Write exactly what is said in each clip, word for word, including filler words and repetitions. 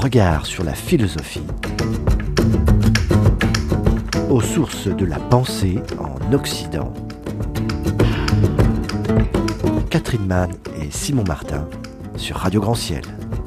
regard sur la philosophie, aux sources de la pensée en Occident. Catherine Mann et Simon Martin sur Radio Grand Ciel.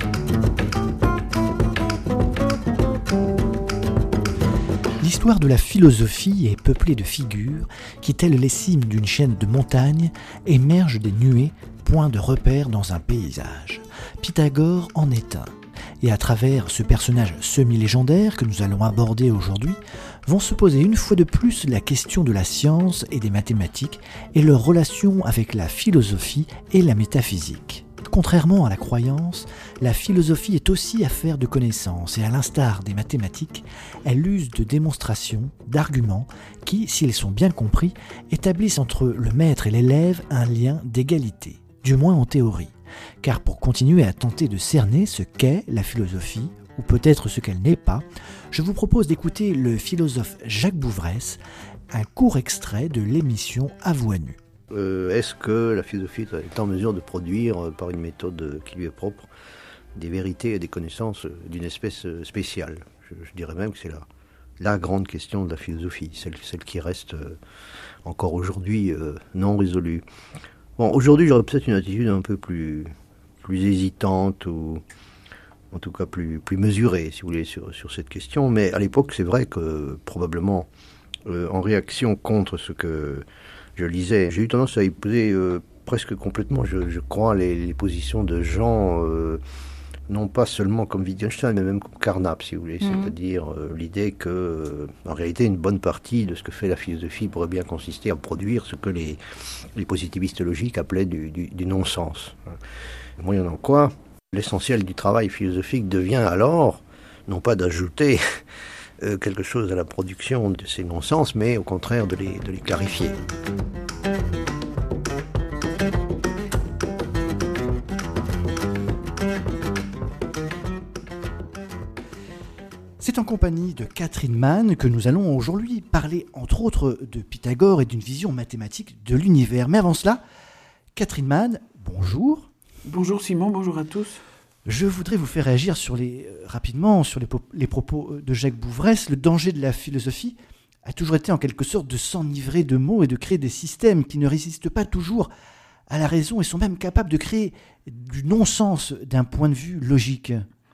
L'histoire de la philosophie est peuplée de figures qui, telles les cimes d'une chaîne de montagnes, émergent des nuées, point de repère dans un paysage. Pythagore en est un. Et à travers ce personnage semi-légendaire que nous allons aborder aujourd'hui, vont se poser une fois de plus la question de la science et des mathématiques et leur relation avec la philosophie et la métaphysique. Contrairement à la croyance, la philosophie est aussi affaire de connaissances et à l'instar des mathématiques, elle use de démonstrations, d'arguments qui, s'ils sont bien compris, établissent entre le maître et l'élève un lien d'égalité, du moins en théorie. Car pour continuer à tenter de cerner ce qu'est la philosophie, ou peut-être ce qu'elle n'est pas, je vous propose d'écouter le philosophe Jacques Bouvresse, un court extrait de l'émission À voix nue. Euh, est-ce que la philosophie est en mesure de produire, euh, par une méthode qui lui est propre, des vérités et des connaissances d'une espèce spéciale ? je, je dirais même que c'est la, la grande question de la philosophie, celle, celle qui reste euh, encore aujourd'hui euh, non résolue. Bon, aujourd'hui, j'aurais peut-être une attitude un peu plus, plus hésitante, ou en tout cas plus, plus mesurée, si vous voulez, sur, sur cette question. Mais à l'époque, c'est vrai que probablement, euh, en réaction contre ce que je lisais, j'ai eu tendance à épouser euh, presque complètement, je, je crois, les, les positions de gens, euh, non pas seulement comme Wittgenstein, mais même comme Carnap, si vous voulez. Mmh. C'est-à-dire euh, l'idée que, euh, en réalité, une bonne partie de ce que fait la philosophie pourrait bien consister à produire ce que les, les positivistes logiques appelaient du, du, du non-sens. Moyennant quoi, l'essentiel du travail philosophique devient alors, non pas d'ajouter euh, quelque chose à la production de ces non-sens, mais au contraire de les, de les clarifier. C'est en compagnie de Catherine Mann que nous allons aujourd'hui parler entre autres de Pythagore et d'une vision mathématique de l'univers. Mais avant cela, Catherine Mann, bonjour. Bonjour Simon, bonjour à tous. Je voudrais vous faire réagir sur les, euh, rapidement sur les, les propos de Jacques Bouvresse. Le danger de la philosophie a toujours été en quelque sorte de s'enivrer de mots et de créer des systèmes qui ne résistent pas toujours à la raison et sont même capables de créer du non-sens d'un point de vue logique.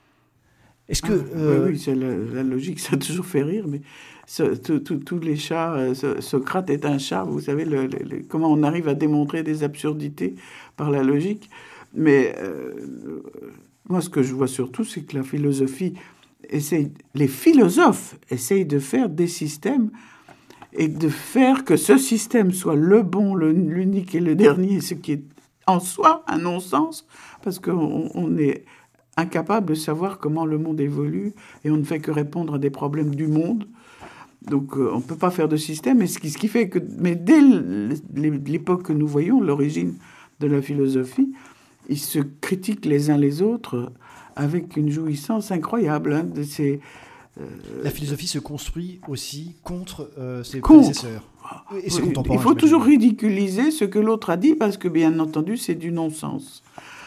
Est-ce que, ah, euh... Oui, oui c'est la, la logique, ça a toujours fait rire, mais tous les chats, euh, Socrate est un chat, vous savez le, le, le, comment on arrive à démontrer des absurdités par la logique. Mais euh, moi, ce que je vois surtout, c'est que la philosophie essaye, les philosophes essayent de faire des systèmes et de faire que ce système soit le bon, le, l'unique et le dernier, ce qui est en soi un non-sens, parce qu'on on est incapable de savoir comment le monde évolue et on ne fait que répondre à des problèmes du monde. Donc, euh, on ne peut pas faire de système. Et ce qui, ce qui fait que, mais dès l'époque que nous voyons, l'origine de la philosophie, ils se critiquent les uns les autres avec une jouissance incroyable. Hein, de ces, euh... La philosophie se construit aussi contre euh, ses contre. prédécesseurs et ses oui, contemporains. Il faut toujours ridiculiser ce que l'autre a dit parce que, bien entendu, c'est du non-sens.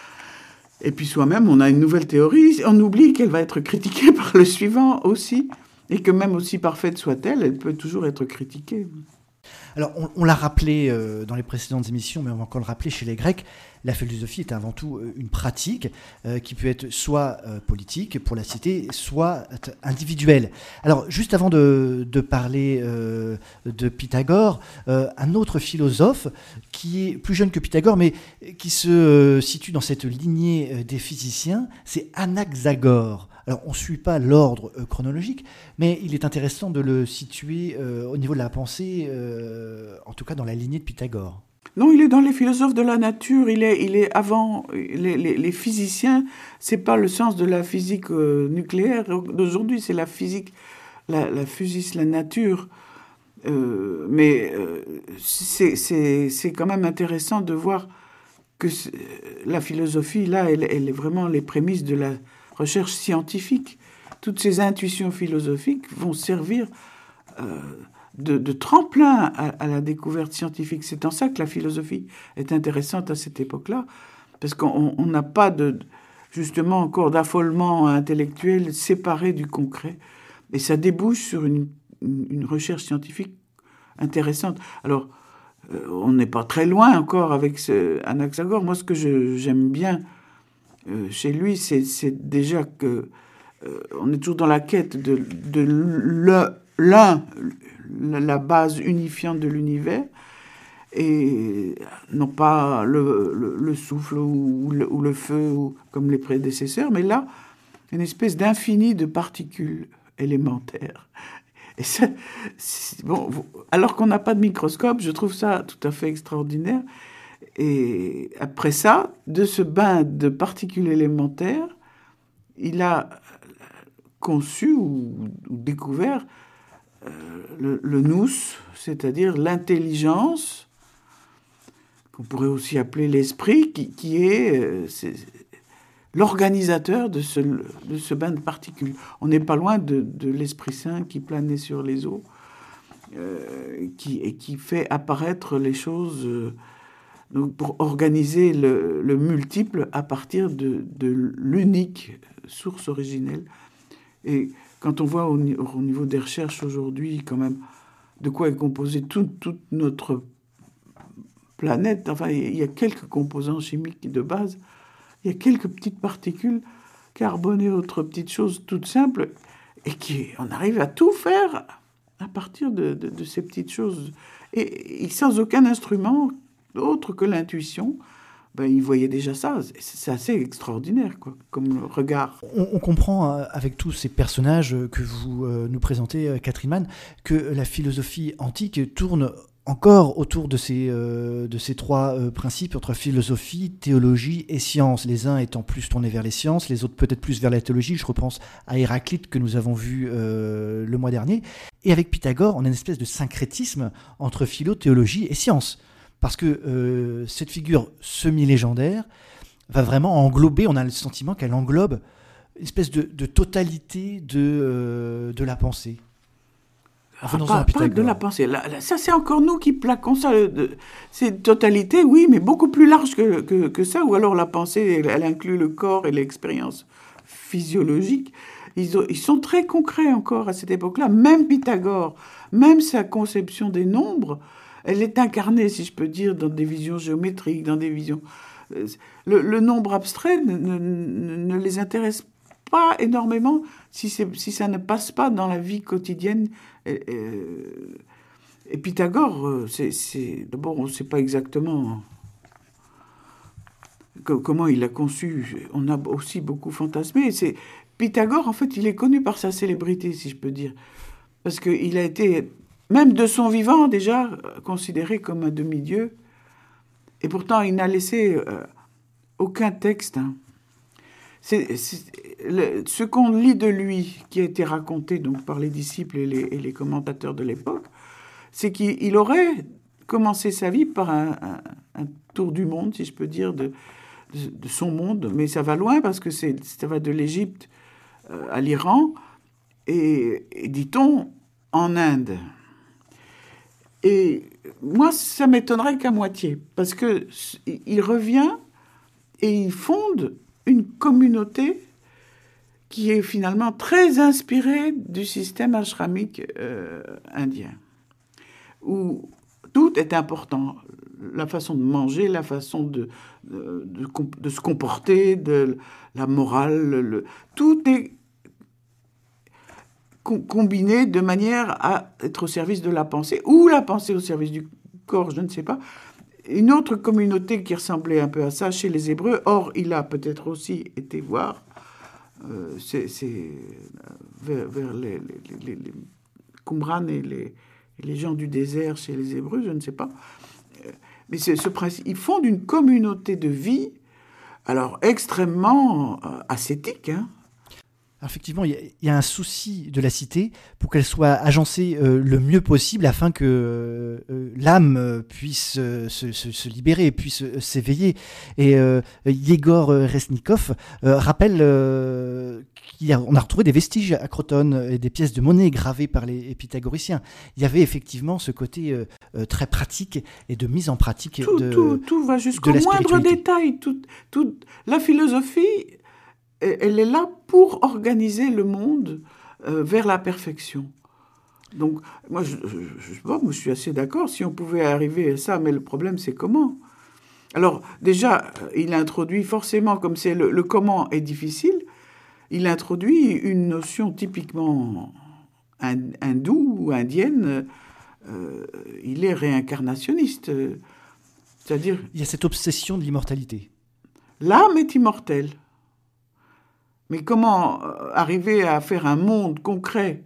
Et puis soi-même, on a une nouvelle théorie, on oublie qu'elle va être critiquée par le suivant aussi, et que même aussi parfaite soit-elle, elle peut toujours être critiquée. Alors, on, on l'a rappelé euh, dans les précédentes émissions, mais on va encore le rappeler chez les Grecs, la philosophie est avant tout euh, une pratique euh, qui peut être soit euh, politique, pour la cité, soit individuelle. Alors, juste avant de, de parler euh, de Pythagore, euh, un autre philosophe qui est plus jeune que Pythagore, mais qui se euh, situe dans cette lignée euh, des physiciens, c'est Anaxagore. Alors, on ne suit pas l'ordre euh, chronologique, mais il est intéressant de le situer euh, au niveau de la pensée, euh, en tout cas dans la lignée de Pythagore. Non, il est dans les philosophes de la nature, il est, il est avant les, les, les physiciens, c'est pas le sens de la physique euh, nucléaire d'aujourd'hui, c'est la physique, la, la physis, la nature. Euh, mais euh, c'est, c'est, c'est quand même intéressant de voir que la philosophie, là, elle, elle est vraiment les prémices de la recherche scientifique. Toutes ces intuitions philosophiques vont servir euh, de, de tremplin à, à la découverte scientifique. C'est en ça que la philosophie est intéressante à cette époque-là, parce qu'on n'a pas de... justement encore d'affolement intellectuel séparé du concret. Et ça débouche sur une, une, une recherche scientifique intéressante. Alors, euh, on n'est pas très loin encore avec ce, Anaxagore. Moi, ce que je, j'aime bien euh, chez lui, c'est, c'est déjà que euh, on est toujours dans la quête de, de le, l'un, la base unifiante de l'univers, et non pas le, le, le souffle ou le, ou le feu, ou, comme les prédécesseurs, mais là, une espèce d'infini de particules élémentaires. Et ça, bon, alors qu'on n'a pas de microscope, je trouve ça tout à fait extraordinaire. Et après ça, de ce bain de particules élémentaires, il a conçu ou, ou découvert euh, le, le nous, c'est-à-dire l'intelligence, qu'on pourrait aussi appeler l'esprit, qui, qui est, euh, c'est, l'organisateur de ce, de ce bain de particules. On n'est pas loin de, de l'Esprit Saint qui planait sur les eaux, euh, qui, et qui fait apparaître les choses euh, donc pour organiser le, le multiple à partir de, de l'unique source originelle. Et quand on voit au, au niveau des recherches aujourd'hui, quand même, de quoi est composée toute, toute notre planète, enfin, il y a quelques composants chimiques de base, il y a quelques petites particules, carbone et autres petites choses toutes simples, et qui, on arrive à tout faire à partir de, de, de ces petites choses. Et, et sans aucun instrument autre que l'intuition, ben, il voyait déjà ça. C'est assez extraordinaire, quoi, comme regard. On, on comprend, euh, avec tous ces personnages que vous euh, nous présentez, euh, Catherine Mann, que la philosophie antique tourne encore autour de ces, euh, de ces trois euh, principes, entre philosophie, théologie et science. Les uns étant plus tournés vers les sciences, les autres peut-être plus vers la théologie. Je repense à Héraclite que nous avons vu euh, le mois dernier. Et avec Pythagore, on a une espèce de syncrétisme entre philo, théologie et science. Parce que euh, cette figure semi-légendaire va vraiment englober, on a le sentiment qu'elle englobe une espèce de, de totalité de, euh, de la pensée. Enfin, pas, pas de la pensée. Là, là, ça, c'est encore nous qui plaquons ça. De, c'est une totalité, oui, mais beaucoup plus large que, que, que ça. Ou alors la pensée, elle, elle inclut le corps et l'expérience physiologique. Ils, ont, ils sont très concrets encore à cette époque-là. Même Pythagore, même sa conception des nombres, elle est incarnée, si je peux dire, dans des visions géométriques, dans des visions... Le, le nombre abstrait ne, ne, ne les intéresse pas énormément si, c'est, si ça ne passe pas dans la vie quotidienne. Et, et, et Pythagore, c'est, c'est, d'abord, on ne sait pas exactement comment il a conçu. On a aussi beaucoup fantasmé. C'est, Pythagore, en fait, il est connu par sa célébrité, si je peux dire. Parce qu'il a été, même de son vivant, déjà, considéré comme un demi-dieu. Et pourtant, il n'a laissé euh, aucun texte. Hein. C'est, c'est, le, ce qu'on lit de lui, qui a été raconté donc, par les disciples et les, et les commentateurs de l'époque, c'est qu'il il aurait commencé sa vie par un, un, un tour du monde, si je peux dire, de, de, de son monde. Mais ça va loin, parce que c'est, ça va de l'Égypte euh, à l'Iran, et, et dit-on, en Inde. Et moi, ça m'étonnerait qu'à moitié, parce qu'il revient et il fonde une communauté qui est finalement très inspirée du système ashramique euh, indien, où tout est important. La façon de manger, la façon de, de, de, de se comporter, de, la morale, le, tout est combiné de manière à être au service de la pensée, ou la pensée au service du corps, je ne sais pas. Une autre communauté qui ressemblait un peu à ça chez les Hébreux, or il a peut-être aussi été voir, euh, c'est, c'est vers, vers les, les, les, les Qumran et les, les gens du désert chez les Hébreux, je ne sais pas. Mais c'est ce principe, ils fondent une communauté de vie, alors extrêmement euh, ascétique, hein. Effectivement, il y, y a un souci de la cité pour qu'elle soit agencée euh, le mieux possible afin que euh, l'âme puisse euh, se, se, se libérer, puisse euh, s'éveiller. Et euh, Yegor Resnikov euh, rappelle euh, qu'on a retrouvé des vestiges à Crotone et des pièces de monnaie gravées par les pythagoriciens. Il y avait effectivement ce côté euh, très pratique et de mise en pratique tout, de tout, tout va jusqu'au de la moindre détail. Tout, tout, la philosophie... elle est là pour organiser le monde euh, vers la perfection. Donc, moi, je, je, je, bon, je suis assez d'accord si on pouvait arriver à ça, mais le problème, c'est comment. Alors, déjà, il introduit forcément, comme c'est le, le comment est difficile, il introduit une notion typiquement hindoue ou indienne. Euh, il est réincarnationniste. C'est-à-dire... Il y a cette obsession de l'immortalité. L'âme est immortelle. Mais comment arriver à faire un monde concret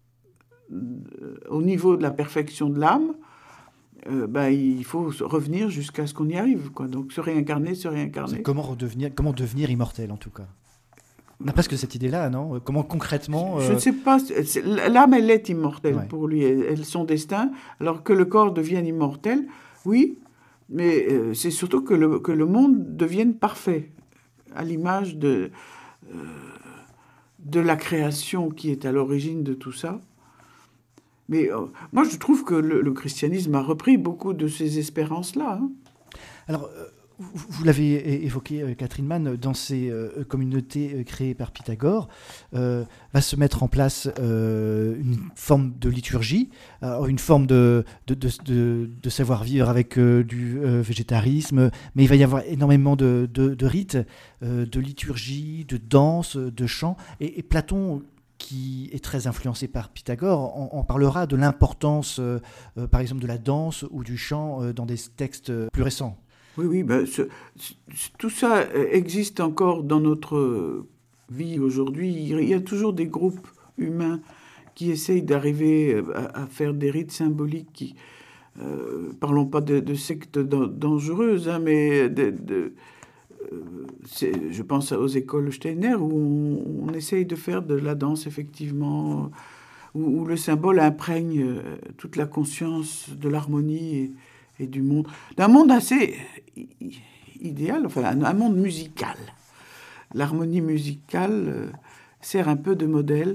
au niveau de la perfection de l'âme, euh, ben, il faut revenir jusqu'à ce qu'on y arrive, quoi. Donc se réincarner, se réincarner. C'est comment, redevenir, comment devenir immortel, en tout cas. On a presque cette idée-là, non? Comment concrètement... Euh... Je ne sais pas. L'âme, elle est immortelle ouais. pour lui. Elle, elle, son destin, alors que le corps devienne immortel, oui, mais euh, c'est surtout que le, que le monde devienne parfait, à l'image de, euh, de la création qui est à l'origine de tout ça. Mais euh, moi, je trouve que le, le christianisme a repris beaucoup de ces espérances-là. Hein. Alors, euh, vous, vous l'avez évoqué, euh, Catherine Mann, dans ces euh, communautés euh, créées par Pythagore, euh, va se mettre en place euh, une forme de liturgie, euh, une forme de, de, de, de, de savoir-vivre avec euh, du euh, végétarisme, mais il va y avoir énormément de, de, de rites, euh, de liturgie, de danse, de chant, et, et Platon, qui est très influencé par Pythagore, on, on parlera de l'importance, euh, euh, par exemple, de la danse ou du chant euh, dans des textes plus récents. Oui, oui, ben, ce, ce, tout ça existe encore dans notre vie aujourd'hui. Il y a toujours des groupes humains qui essayent d'arriver à, à faire des rites symboliques qui, euh, parlons pas de, de sectes dangereuses, hein, mais de... de C'est, je pense aux écoles Steiner où on, on essaye de faire de la danse, effectivement, où, où le symbole imprègne toute la conscience de l'harmonie et, et du monde. D'un monde assez idéal, enfin, un, un monde musical. L'harmonie musicale euh, sert un peu de modèle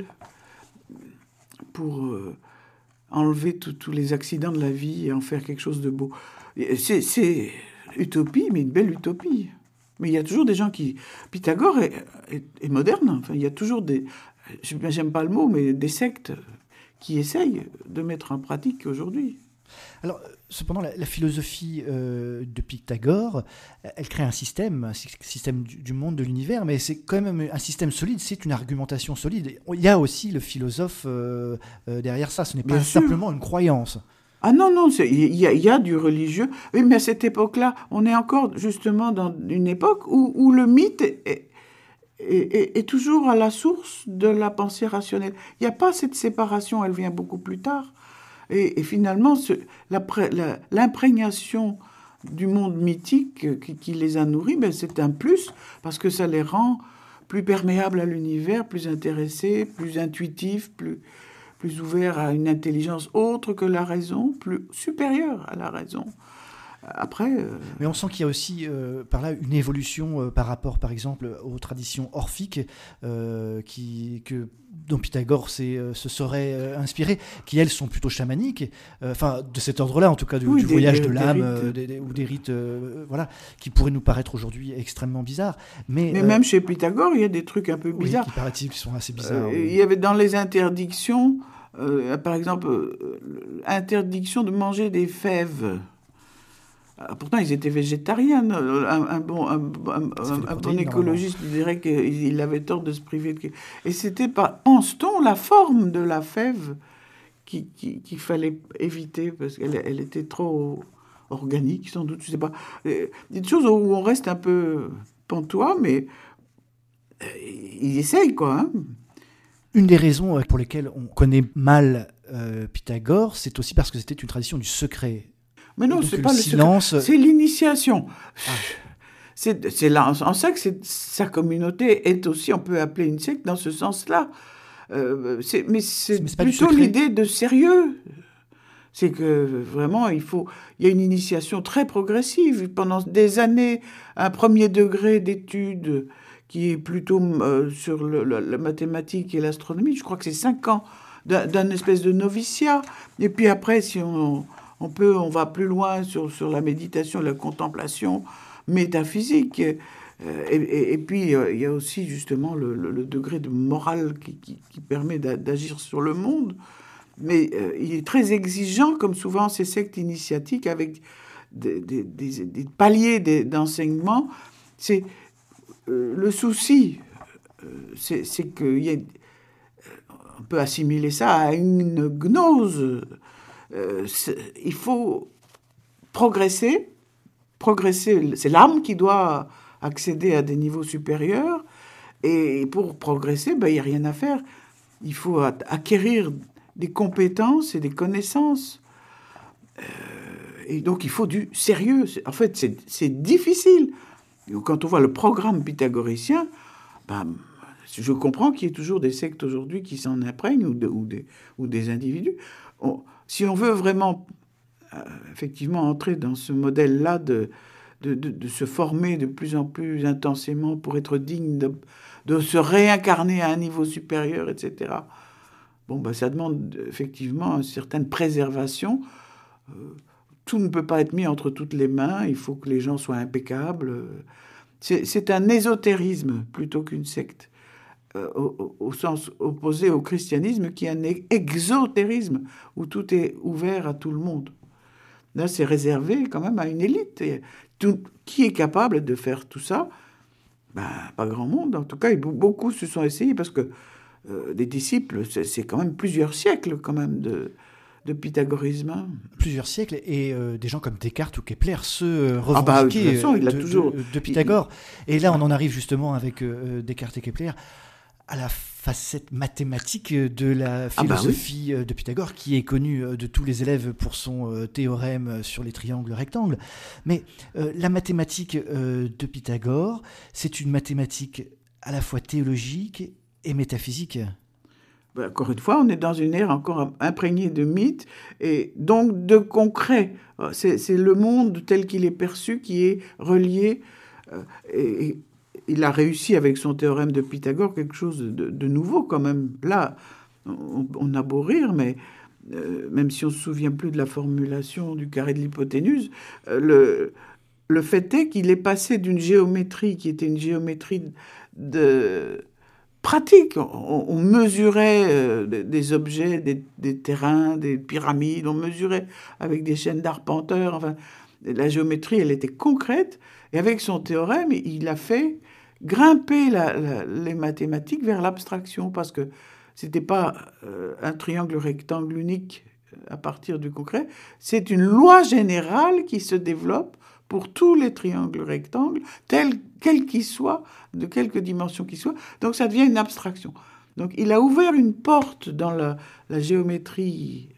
pour euh, enlever tous les accidents de la vie et en faire quelque chose de beau. C'est, c'est utopie, mais une belle utopie. Mais il y a toujours des gens qui... Pythagore est, est, est moderne. Enfin, il y a toujours des... J'aime pas le mot, mais des sectes qui essayent de mettre en pratique aujourd'hui. Alors, cependant, la, la philosophie euh, de Pythagore, elle crée un système, un système du, du monde, de l'univers, mais c'est quand même un système solide, c'est une argumentation solide. Il y a aussi le philosophe euh, euh, derrière ça, ce n'est pas Bien simplement sûr. Une croyance. Ah non, non, il y, y a du religieux. Oui, mais à cette époque-là, on est encore justement dans une époque où, où le mythe est, est, est, est toujours à la source de la pensée rationnelle. Il n'y a pas cette séparation, elle vient beaucoup plus tard. Et, et finalement, ce, la, la, l'imprégnation du monde mythique qui, qui les a nourris, ben, c'est un plus, parce que ça les rend plus perméables à l'univers, plus intéressés, plus intuitifs, plus... plus ouvert à une intelligence autre que la raison, plus supérieure à la raison. Après... Euh... Mais on sent qu'il y a aussi euh, par là une évolution euh, par rapport, par exemple, aux traditions orphiques euh, qui, que, dont Pythagore euh, se serait euh, inspiré, qui, elles, sont plutôt chamaniques, enfin, euh, de cet ordre-là, en tout cas, du, oui, du des, voyage des, de l'âme, des euh, des, des, ou des rites, euh, voilà, qui pourraient nous paraître aujourd'hui extrêmement bizarres. Mais, Mais euh, même chez Pythagore, il y a des trucs un peu bizarres. Oui, qui paraît-il qui sont assez bizarres. Euh, oui. Il y avait dans les interdictions, euh, par exemple, euh, interdiction de manger des fèves. Pourtant, ils étaient végétariens. Un, un bon, un, un, un bon écologiste dirait qu'il avait tort de se priver de... Et c'était, pas, pense-t-on, la forme de la fève qui, qui, qu'il fallait éviter, parce qu'elle elle était trop organique, sans doute, je ne sais pas. Il y a des choses où on reste un peu pantois, mais il essaye, quoi. Hein. Une des raisons pour lesquelles on connaît mal euh, Pythagore, c'est aussi parce que c'était une tradition du secret. Mais non, c'est pas le silence. Secret, c'est l'initiation. Ah. C'est, c'est là, en ça que c'est, sa communauté est aussi, on peut appeler une secte dans ce sens-là. Euh, c'est, mais c'est, mais c'est plutôt l'idée de sérieux. C'est que vraiment, il faut, il y a une initiation très progressive. Pendant des années, un premier degré d'études qui est plutôt euh, sur le, le, la mathématique et l'astronomie. Je crois que c'est cinq ans d'un, d'un espèce de noviciat. Et puis après, si on... On peut, on va plus loin sur, sur la méditation, la contemplation métaphysique. Euh, et, et, et puis, euh, il y a aussi justement le, le, le degré de morale qui, qui, qui permet d'a, d'agir sur le monde. Mais euh, il est très exigeant, comme souvent ces sectes initiatiques, avec des, des, des, des paliers d'enseignement. C'est, euh, le souci, euh, c'est, c'est qu'il y a... On peut assimiler ça à une gnose. Euh, il faut progresser. Progresser, c'est l'âme qui doit accéder à des niveaux supérieurs. Et pour progresser, ben, il n'y a rien à faire. Il faut acquérir des compétences et des connaissances. Euh, et donc, il faut du sérieux. En fait, c'est, c'est difficile. Quand on voit le programme pythagoricien, ben, je comprends qu'il y ait toujours des sectes aujourd'hui qui s'en imprègnent, ou, de, ou, des, ou des individus. On, si on veut vraiment, euh, effectivement, entrer dans ce modèle-là de, de, de, de se former de plus en plus intensément pour être digne de, de se réincarner à un niveau supérieur, et cetera, bon, ben, ça demande effectivement une certaine préservation. Euh, tout ne peut pas être mis entre toutes les mains. Il faut que les gens soient impeccables. C'est, c'est un ésotérisme plutôt qu'une secte. Euh, au, au sens opposé au christianisme, qui est un exotérisme, où tout est ouvert à tout le monde. Là, c'est réservé quand même à une élite. Et tout, qui est capable de faire tout ça? Ben, pas grand monde. En tout cas, beaucoup se sont essayés, parce que euh, des disciples, c'est, c'est quand même plusieurs siècles quand même de, de pythagorisme. Plusieurs siècles, et euh, des gens comme Descartes ou Kepler se euh, revendiquaient ah bah, de, toute façon, il a de, toujours... de, de Pythagore. Il... Et là, on en arrive justement avec euh, Descartes et Kepler à la facette mathématique de la philosophie ah bah oui. de Pythagore, qui est connue de tous les élèves pour son théorème sur les triangles rectangles. Mais euh, la mathématique euh, de Pythagore, c'est une mathématique à la fois théologique et métaphysique. Ben, encore une fois, on est dans une ère encore imprégnée de mythes et donc de concret. C'est, c'est le monde tel qu'il est perçu qui est relié euh, et, et il a réussi avec son théorème de Pythagore quelque chose de, de nouveau quand même. Là, on, on a beau rire, mais euh, même si on ne se souvient plus de la formulation du carré de l'hypoténuse, euh, le, le fait est qu'il est passé d'une géométrie qui était une géométrie de pratique. On, on mesurait euh, des objets, des, des terrains, des pyramides, on mesurait avec des chaînes d'arpenteurs. Enfin, la géométrie, elle était concrète. Et avec son théorème, il a fait grimper la, la, les mathématiques vers l'abstraction, parce que c'était pas euh, un triangle rectangle unique à partir du concret, c'est une loi générale qui se développe pour tous les triangles rectangles, tels quels qu'ils soient, de quelque dimension qu'ils soient. Donc ça devient une abstraction. Donc il a ouvert une porte dans la, la géométrie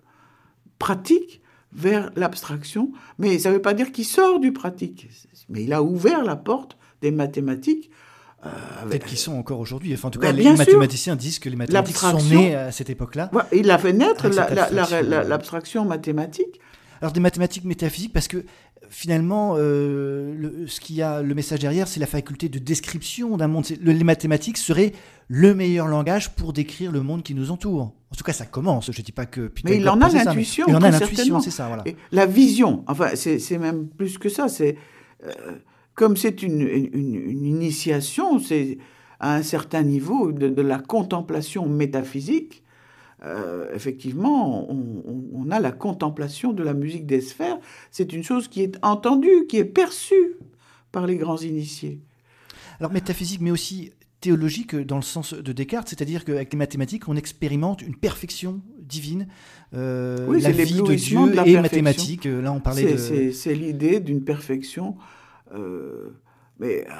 pratique vers l'abstraction, mais ça ne veut pas dire qu'il sort du pratique, mais il a ouvert la porte des mathématiques. Euh, avec... Peut-être qu'ils sont encore aujourd'hui. Enfin, en tout cas, ben, les mathématiciens sûr. disent que les mathématiques sont nées à cette époque-là. Ouais, il a fait naître la, la, la, la, l'abstraction mathématique. Alors, des mathématiques métaphysiques, parce que finalement, euh, le, ce qu'il y a, le message derrière, c'est la faculté de description d'un monde. Le, les mathématiques seraient le meilleur langage pour décrire le monde qui nous entoure. En tout cas, ça commence. Je ne dis pas que Pythagore mais il en a l'intuition. Ça, il en a l'intuition, c'est ça. Voilà. Et la vision, enfin, c'est, c'est même plus que ça. C'est euh, comme c'est une, une, une initiation, c'est à un certain niveau de, de la contemplation métaphysique. Euh, effectivement, on, on, on a la contemplation de la musique des sphères. C'est une chose qui est entendue, qui est perçue par les grands initiés. Alors métaphysique, mais aussi théologique dans le sens de Descartes, c'est-à-dire qu'avec les mathématiques, on expérimente une perfection divine, euh, oui, la vie de Dieu de et mathématiques. Là, on parlait c'est, de... C'est, c'est l'idée d'une perfection, euh, mais, euh,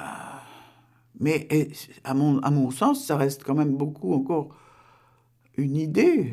mais et, à, mon, à mon sens, ça reste quand même beaucoup encore une idée.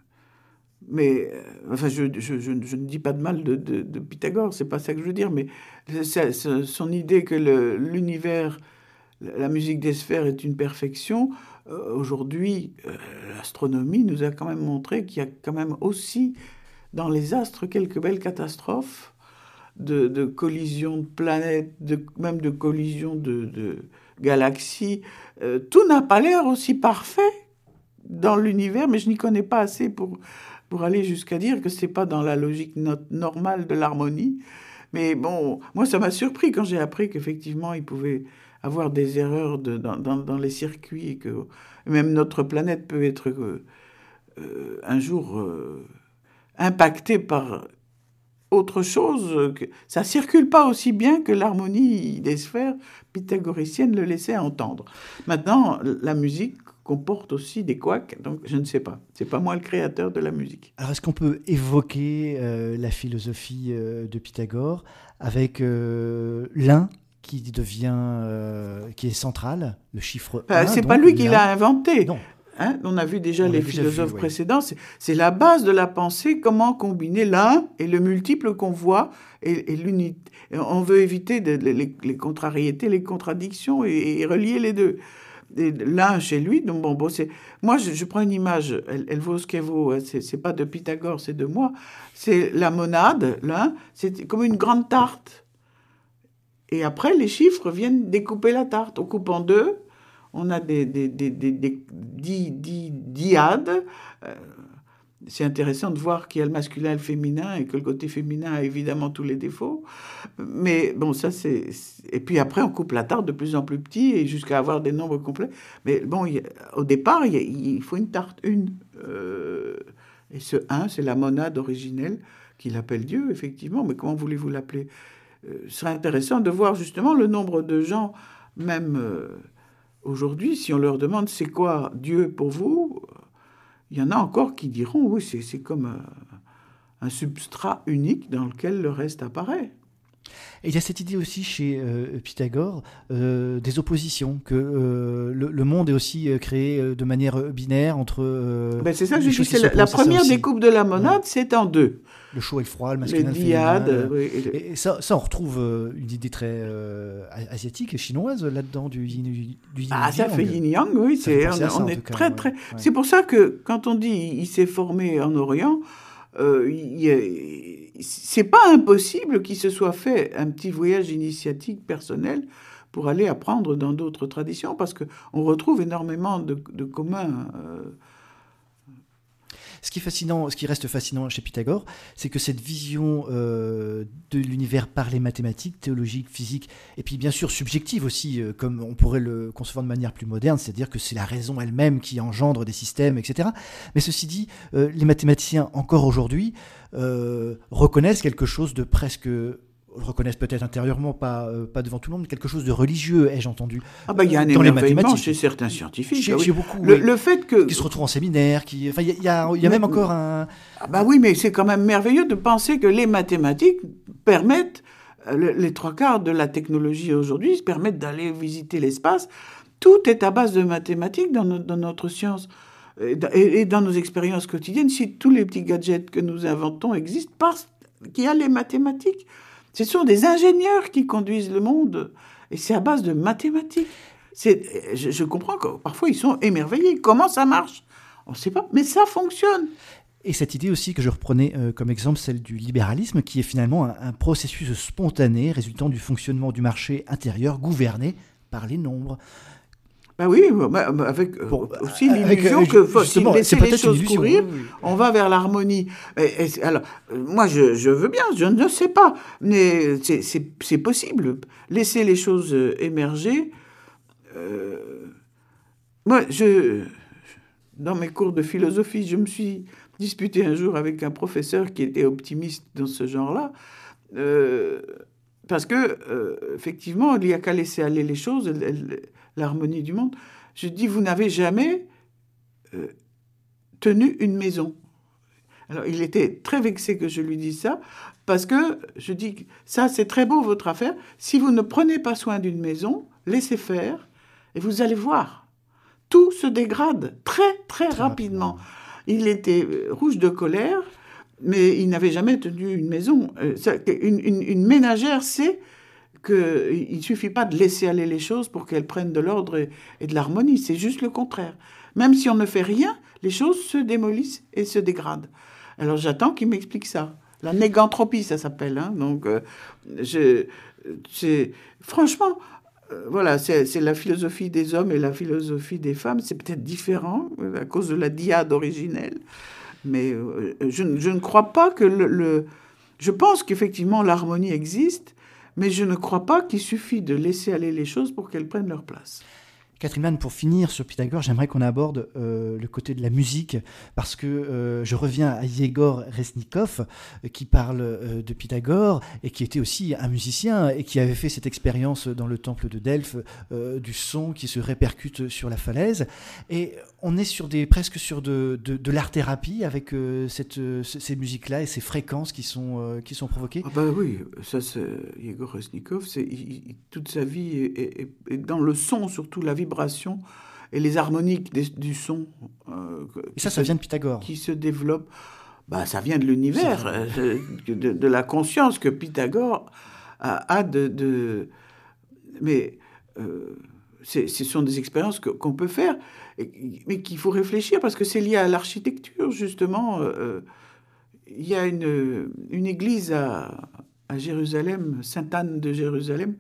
Mais, euh, enfin, je, je, je, je ne dis pas de mal de, de, de Pythagore, c'est pas ça que je veux dire, mais c'est, c'est, son idée que le, l'univers, la musique des sphères est une perfection, euh, aujourd'hui, euh, l'astronomie nous a quand même montré qu'il y a quand même aussi dans les astres quelques belles catastrophes de, de collisions de planètes, de, même de collisions de, de galaxies. Euh, tout n'a pas l'air aussi parfait dans l'univers, mais je n'y connais pas assez pour, pour aller jusqu'à dire que ce n'est pas dans la logique no- normale de l'harmonie. Mais bon, moi, ça m'a surpris quand j'ai appris qu'effectivement, il pouvait avoir des erreurs de, dans, dans, dans les circuits et que même notre planète peut être euh, euh, un jour euh, impactée par autre chose. Que, ça circule pas aussi bien que l'harmonie des sphères pythagoriciennes le laissait entendre. Maintenant, la musique comporte aussi des couacs, donc je ne sais pas. C'est pas moi le créateur de la musique. Alors, est-ce qu'on peut évoquer euh, la philosophie euh, de Pythagore avec euh, l'un qui devient, euh, qui est central, le chiffre Enfin, un. c'est donc, pas lui qui l'un. l'a inventé. Non. Hein, on a vu déjà On les l'a déjà philosophes vu, oui. précédents. C'est, c'est la base de la pensée, comment combiner l'un et le multiple qu'on voit et, et l'unité. On veut éviter de, de, les, les contrariétés, les contradictions et, et relier les deux. Et l'un chez lui, donc bon, bon c'est... Moi, je, je prends une image, elle, elle vaut ce qu'elle vaut, c'est, c'est pas de Pythagore, c'est de moi. C'est la monade, l'un, c'est comme une grande tarte. Et après, les chiffres viennent découper la tarte. On coupe en deux, on a des, des, des, des, des di, di, diades. Euh, c'est intéressant de voir qu'il y a le masculin et le féminin, et que le côté féminin a évidemment tous les défauts. Mais bon, ça c'est... Et puis après, on coupe la tarte de plus en plus petit, et jusqu'à avoir des nombres complets. Mais bon, il y a... au départ, il, y a... il faut une tarte une. Euh... Et ce un, c'est la monade originelle, qu'il appelle Dieu, effectivement. Mais comment voulez-vous l'appeler ? Euh, ce serait intéressant de voir justement le nombre de gens, même euh, aujourd'hui, si on leur demande c'est quoi Dieu pour vous, il y en a encore qui diront oui, c'est, c'est comme un, un substrat unique dans lequel le reste apparaît. Et il y a cette idée aussi chez euh, Pythagore euh, des oppositions, que euh, le, le monde est aussi créé de manière binaire entre... Euh, ben c'est ça que je dis, c'est la, la première découpe de la monade, ouais. C'est en deux. Le chaud et le froid, le masculin, les diades, le féminin. Oui, et, le... et ça, ça, on retrouve euh, une idée très euh, asiatique et chinoise là-dedans, du yin, du yin Ah, ça fait yin-yang, oui. C'est, on, ça, on est cas, très, ouais, très... Ouais. C'est pour ça que quand on dit il s'est formé en Orient, euh, il, c'est pas impossible qu'il se soit fait un petit voyage initiatique personnel pour aller apprendre dans d'autres traditions, parce qu'on retrouve énormément de, de communs. Euh, Ce qui est fascinant, ce qui reste fascinant chez Pythagore, c'est que cette vision euh, de l'univers par les mathématiques, théologiques, physiques, et puis bien sûr subjective aussi, euh, comme on pourrait le concevoir de manière plus moderne, c'est-à-dire que c'est la raison elle-même qui engendre des systèmes, et cetera. Mais ceci dit, euh, les mathématiciens, encore aujourd'hui, euh, reconnaissent quelque chose de presque... reconnaissent peut-être intérieurement, pas, euh, pas devant tout le monde, quelque chose de religieux, ai-je entendu. Ah bah il y a un dans émerveillement chez certains scientifiques. Chez, ah oui. chez beaucoup, le, oui, le fait que... qui se retrouvent en séminaire, qui... enfin, il y a, y a, y a même encore un... Ah bah oui, mais c'est quand même merveilleux de penser que les mathématiques permettent, le, les trois quarts de la technologie aujourd'hui permettent d'aller visiter l'espace. Tout est à base de mathématiques dans, no, dans notre science et, et dans nos expériences quotidiennes. Si tous les petits gadgets que nous inventons existent parce qu'il y a les mathématiques. Ce sont des ingénieurs qui conduisent le monde, et c'est à base de mathématiques. C'est, je, je comprends que parfois ils sont émerveillés. Comment ça marche ? On ne sait pas, mais ça fonctionne. Et cette idée aussi que je reprenais euh, comme exemple, celle du libéralisme, qui est finalement un, un processus spontané résultant du fonctionnement du marché intérieur gouverné par les nombres. Ben oui, avec bon, aussi l'illusion avec, que faut si laisser les choses courir, oui, oui. On va vers l'harmonie. Et, et, alors, moi, je, je veux bien, je ne sais pas, mais c'est, c'est, c'est possible. Laisser les choses émerger. Euh, moi, je, dans mes cours de philosophie, je me suis disputé un jour avec un professeur qui était optimiste dans ce genre-là. Euh, Parce que, euh, effectivement, il n'y a qu'à laisser aller les choses, elle, elle, l'harmonie du monde. Je dis, vous n'avez jamais euh, tenu une maison. Alors, il était très vexé que je lui dise ça, parce que je dis, ça, c'est très beau, votre affaire. Si vous ne prenez pas soin d'une maison, laissez faire, et vous allez voir. Tout se dégrade très, très, très rapidement. rapidement. Il était rouge de colère, mais il n'avait jamais tenu une maison. Une, une, une ménagère sait qu'il ne suffit pas de laisser aller les choses pour qu'elles prennent de l'ordre et, et de l'harmonie. C'est juste le contraire. Même si on ne fait rien, les choses se démolissent et se dégradent. Alors j'attends qu'il m'explique ça. La négantropie, ça s'appelle. Hein. Donc, euh, je, c'est, franchement, euh, voilà, c'est, c'est la philosophie des hommes et la philosophie des femmes. C'est peut-être différent à cause de la diade originelle. Mais euh, je, je ne crois pas que le, le, Je pense qu'effectivement l'harmonie existe, mais je ne crois pas qu'il suffit de laisser aller les choses pour qu'elles prennent leur place. Catherine Mann, pour finir sur Pythagore, j'aimerais qu'on aborde euh, le côté de la musique, parce que euh, je reviens à Yegor Resnikov, euh, qui parle euh, de Pythagore, et qui était aussi un musicien, et qui avait fait cette expérience dans le temple de Delphes, euh, du son qui se répercute sur la falaise. Et on est sur des, presque sur de, de, de l'art-thérapie, avec euh, cette, euh, ces musiques-là et ces fréquences qui sont, euh, qui sont provoquées. Ah ben oui, ça c'est Yegor Resnikov, c'est, il, il, toute sa vie est, est, est dans le son, surtout la vibration et les harmoniques des, du son. Euh, et ça, ça se, vient de Pythagore. Qui se développe. Bah, ça vient de l'univers, euh, de, de, de la conscience que Pythagore a, a de, de... Mais euh, ce sont des expériences que, qu'on peut faire, et, mais qu'il faut réfléchir, parce que c'est lié à l'architecture, justement. Euh, il y a une, une église à, à Jérusalem, Sainte-Anne de Jérusalem,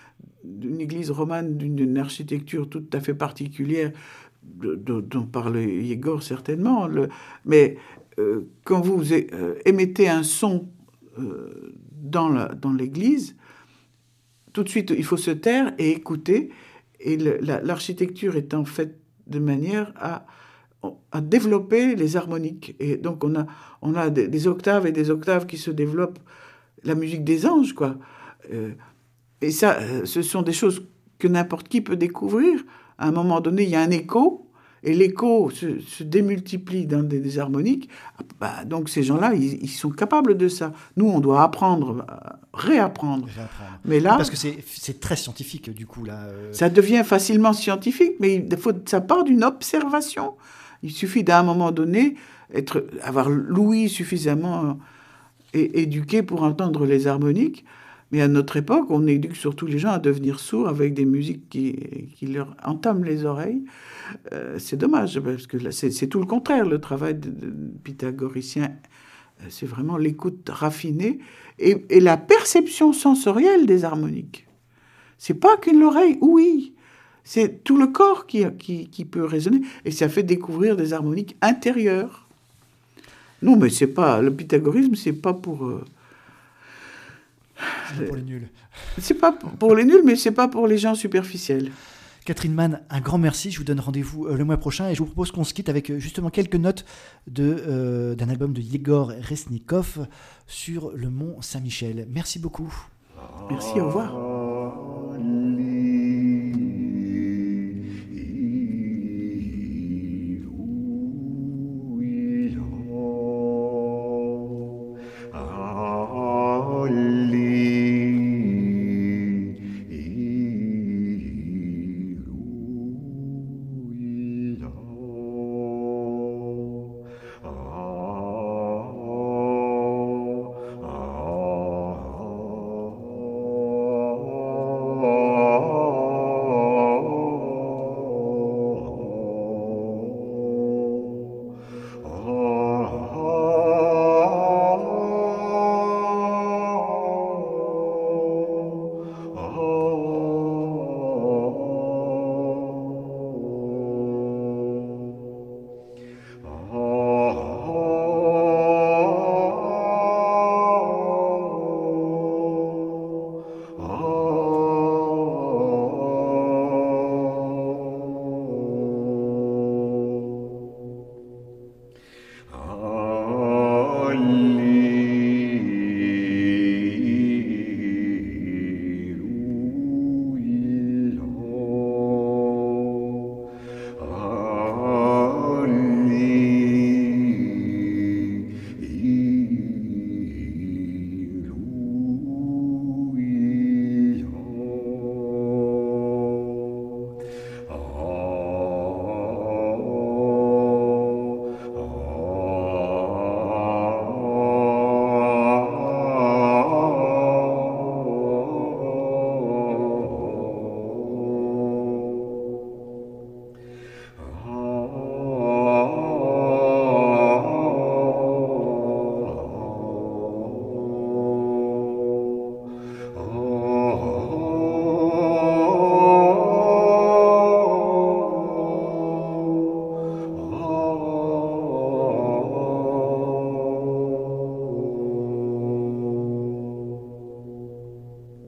une église romane d'une architecture tout à fait particulière, de, de, dont parle Yegor certainement. Le, mais euh, quand vous euh, émettez un son euh, dans, la, dans l'église, tout de suite il faut se taire et écouter. Et le, la, l'architecture est en fait de manière à, à développer les harmoniques. Et donc on a, on a des, des octaves et des octaves qui se développent, la musique des anges, quoi. Euh, Et ça, ce sont des choses que n'importe qui peut découvrir. À un moment donné, il y a un écho, et l'écho se, se démultiplie dans des, des harmoniques. Bah, donc ces gens-là, ils, ils sont capables de ça. Nous, on doit apprendre, réapprendre. réapprendre. Mais là, parce que c'est, c'est très scientifique, du coup. Là, euh... ça devient facilement scientifique, mais il faut, ça part d'une observation. Il suffit d'à un moment donné être, avoir l'ouïe suffisamment é- éduqué pour entendre les harmoniques. Mais à notre époque, on éduque surtout les gens à devenir sourds avec des musiques qui, qui leur entament les oreilles. Euh, c'est dommage, parce que là, c'est, c'est tout le contraire. Le travail de, de pythagoricien, c'est vraiment l'écoute raffinée et, et la perception sensorielle des harmoniques. C'est pas qu'une l'oreille, oui, c'est tout le corps qui, qui, qui peut résonner. Et ça fait découvrir des harmoniques intérieures. Non, mais c'est pas, le pythagorisme, c'est pas pour... Euh, C'est pour les nuls. C'est pas pour les nuls, mais c'est pas pour les gens superficiels. Catherine Mann, un grand merci. Je vous donne rendez-vous le mois prochain et je vous propose qu'on se quitte avec justement quelques notes de, euh, d'un album de Yegor Resnikov sur le mont Saint-Michel. Merci beaucoup. Merci, au revoir.